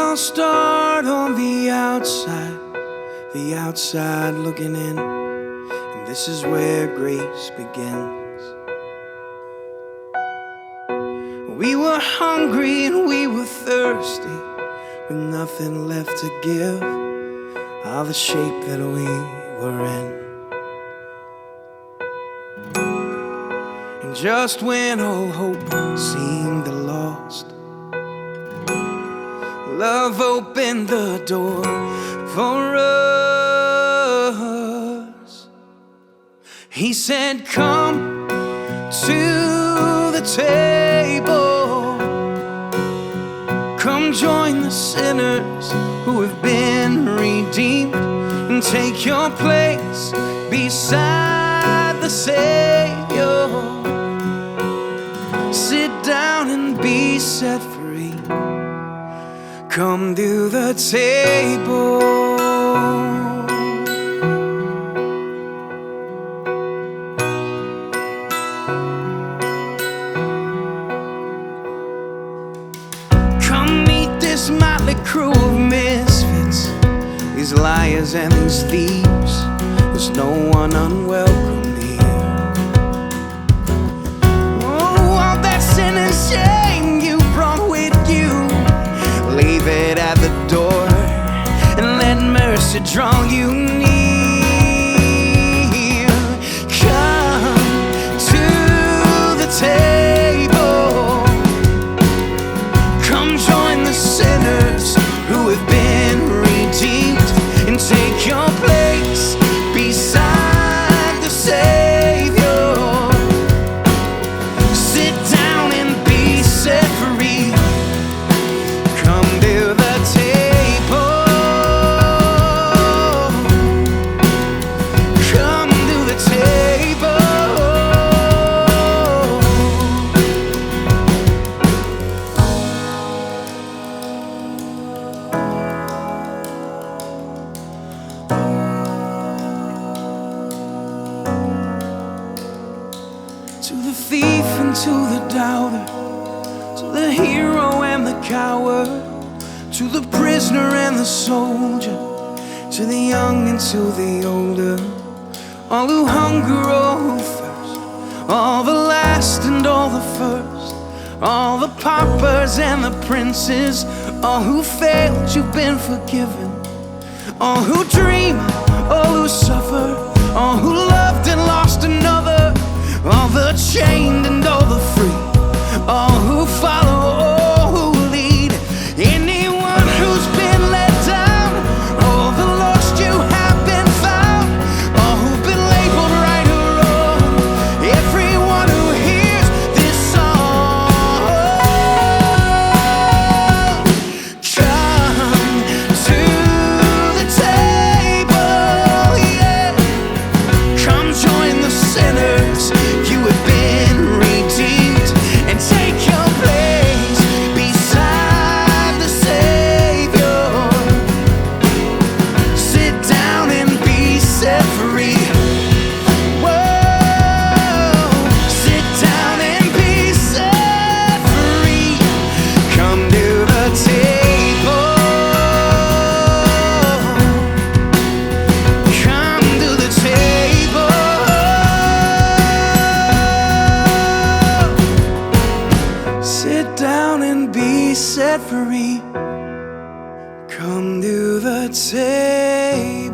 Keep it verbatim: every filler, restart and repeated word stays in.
all start on the outside, the outside looking in, and this is where grace begins. We were hungry and we were thirsty, with nothing left to give, all the shape that we were in. And just when all hope seemed lost, love opened the door for us. He said, come to the table, come join the sinners who have been redeemed, and take your place beside the Savior. Sit down and be set free. Come to the table. Come meet this motley crew of misfits, these liars and these thieves. There's no one unwelcome here. Oh, all that sin and shame you brought with you, leave it at the door and let mercy draw you near. Come to the table, come join the sinners who have been redeemed, and take your place beside the Savior. Sit down and be set free. Come to the table. Come to the table. To the thief and to the doubter, to the hero and the coward, to the prisoner and the soldier, to the young and to the older, all who hunger, all who thirst, all the last and all the first, all the paupers and the princes, all who failed, you've been forgiven, all who dream, all who suffer, all who loved and lost another, all the chained and all the free, all who follow, all who lead, anyone who's been let down, all the lost you have been found, all who've been labeled right or wrong, everyone who hears this song. Come to the table, yeah. Come join the sinners you have been redeemed, and take your place beside the Savior. Sit down and be set free. Whoa, sit down and be set free. Come to the table. Come to the table. Sit down and be set free. Come to the table.